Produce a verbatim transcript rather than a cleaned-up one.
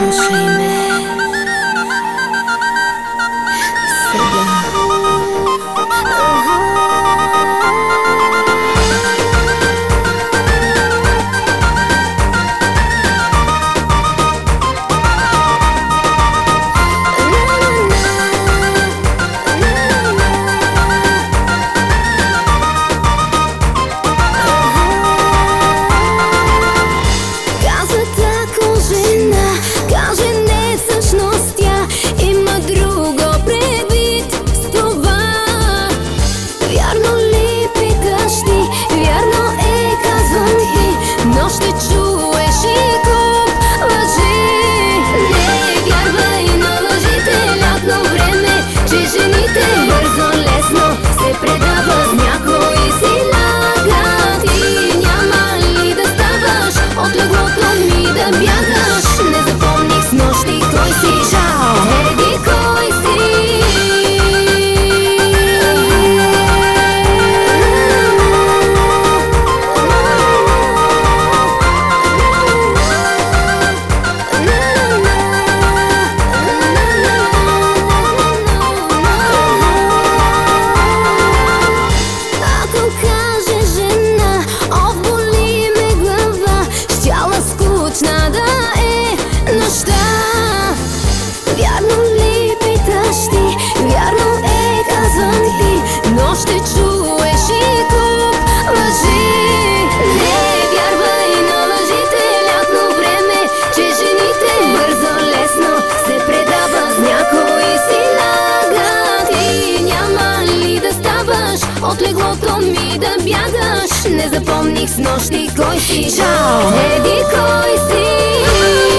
Слушай ме сега. Вярно ли питаш ти, вярно е казвам ти, но ще чуеш и куп лъжи. Не вярвай на лъжите, лятно време, че жените бързо, лесно се предават с някои си лагат. И няма ли да ставаш от леглото ми да бягаш? Не запомних с нощи кой си, жал, еди кой си.